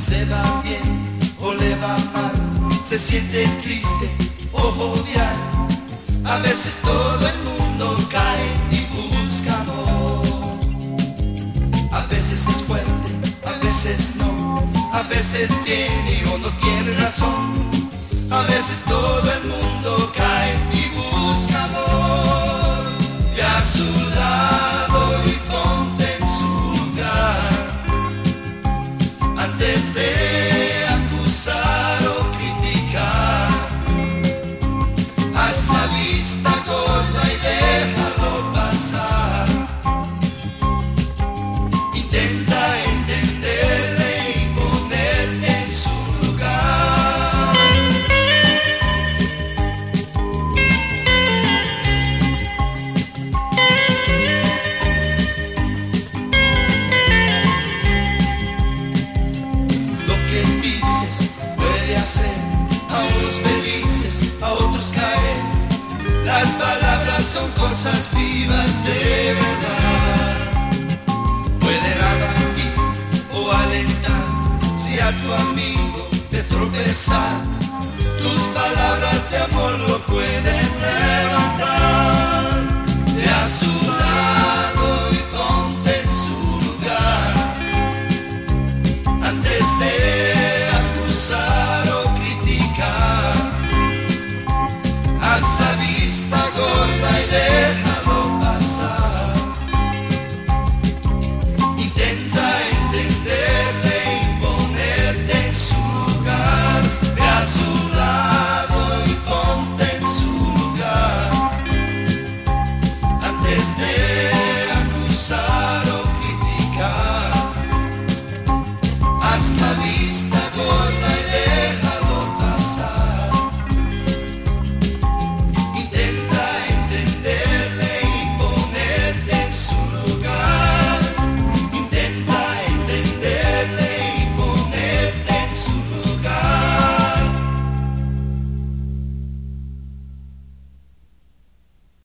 le va bien o le va mal, se siente triste o jovial. A veces todo el mundo cae y busca amor. A veces es fuerte, a veces no, a veces tiene o no tiene razón. A veces todo el mundo cae y busca amor. Y a su lado y ponte en su lugar. Antes de acusar o criticar, haz la vista gorda y déjalo pasar. Intenta entenderle y ponerte en su lugar. Lo que dices puede hacer a unos felices, a otros caer. Las palabras son cosas vivas de verdad. Pueden abatir o alentar. Si a tu amigo ves tropezar, tus palabras de amor lo pueden levantar.